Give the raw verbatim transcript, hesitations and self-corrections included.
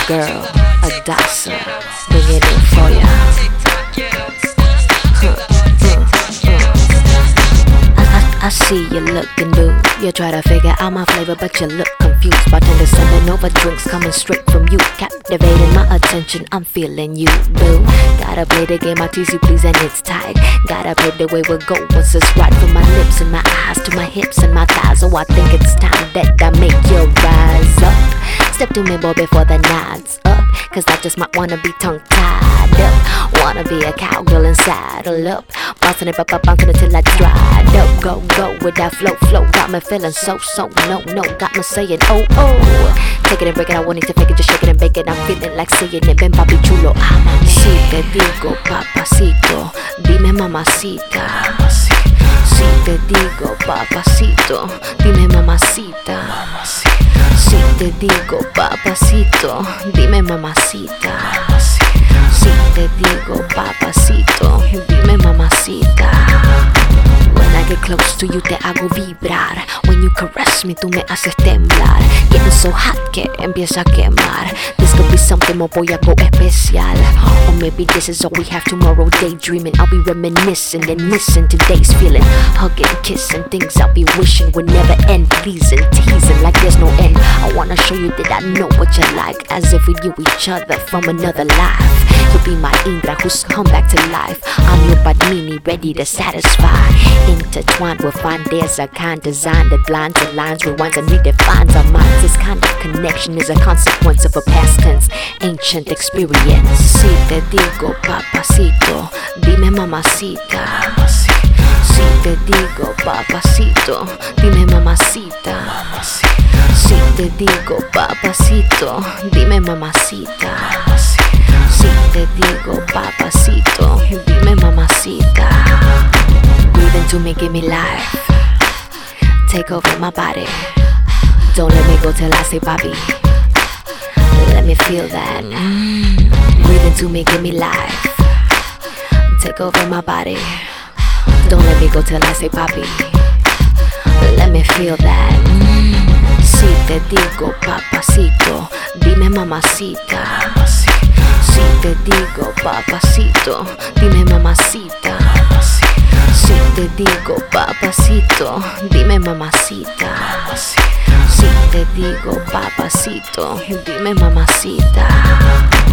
girl, Adasa, bringing it for ya. Huh, uh, uh. I, I, I see you looking new. You try to figure out my flavor, but you look confused. Bartender sending over drinks coming straight from you, captivating my attention. I'm feeling you, boo. Gotta play the game, I tease you, please, and it's tight. Gotta play the way we go once it's right. From my lips and my eyes to my hips and my thighs. So I think it's time that I make you rise up. Step to me, boy, before the night's up, cause I just might wanna be tongue-tied up. Wanna be a cowgirl and saddle up, bouncing it up, up, bouncing it till I dried up. Go, go with that flow, flow, got me feeling so, so, no, no, got me saying, oh, oh. Take it and break it, I want it to fake it, just shake it and bake it. I'm feeling like saying it, ven papi chulo. Si te digo papacito, dime mamacita. Si te digo papacito, dime mamacita. Si te digo papacito, dime mamacita. Si te digo papacito, dime mamacita. When I get close to you te hago vibrar. When you caress me tú me haces temblar. Getting so hot que empieza a quemar. This could be something more, voy algo especial. Or maybe this is all we have tomorrow, daydreaming. I'll be reminiscing and missing today's feeling. Hugging, kissing, things I'll be wishing would never end. Pleasing, teasing like there's no end. I wanna show you that I know what you like, as if we knew each other from another life. You'll be my Indra who's come back to life. I'm your Padmini, ready to satisfy. Intertwined we'll find there's a kind design that blinds the lines, rewinds and redefines our minds. This kind of connection is a consequence of a past tense, ancient experience. Si te digo papacito, dime mamacita. Si te digo papacito, dime mamacita. Si te digo papacito, dime mamacita. Si te digo papacito, dime mamacita. Breathe into me, give me life. Take over my body. Don't let me go till I say papi. Let me feel that. mm. Breathe into me, give me life. Take over my body. Don't let me go till I say papi. Let me feel that. mm. Si te digo papacito, dime mamacita. Si te digo papacito, dime mamacita. Si te digo papacito, dime mamacita. Si te digo papacito, dime mamacita.